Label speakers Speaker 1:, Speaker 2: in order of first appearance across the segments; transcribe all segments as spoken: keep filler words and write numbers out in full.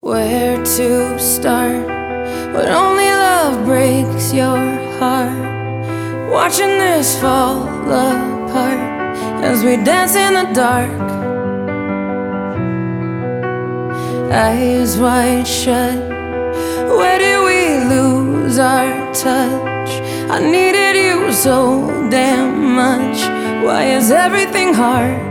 Speaker 1: where to start, but only love breaks your heart. Watching this fall apart as we dance in the dark, eyes wide shut. Where did we lose our touch? I needed you so damn much. Why is everything hard?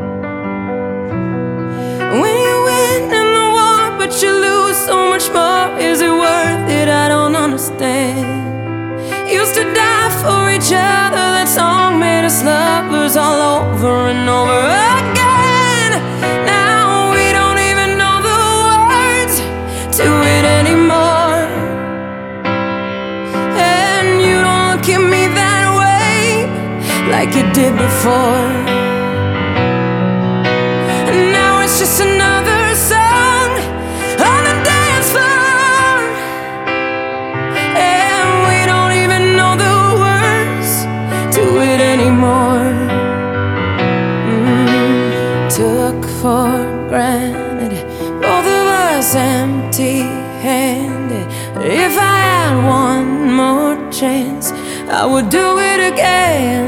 Speaker 1: When you win in the war but you lose so much more, is it worth it? I don't understand. Used to die for each other, that song made us lovers all over and over again. Now we don't even know the words to it anymore, and you don't look at me that way like you did before. And now it's just another song on the dance floor, and we don't even know the words to it anymore. mm, Took for granted, both of us empty-handed. If I had one more chance, I would do it again.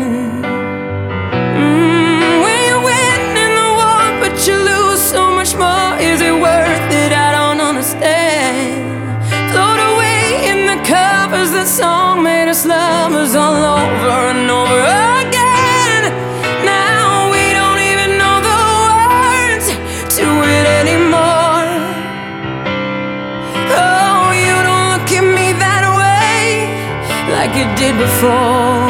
Speaker 1: mm, When you win in the war but you lose so much more, is it worth it? I don't understand. Float away in the covers, that song made us lovers all over and over again. Now we don't even know the words to it anymore. Oh, you don't look at me that way like you did before.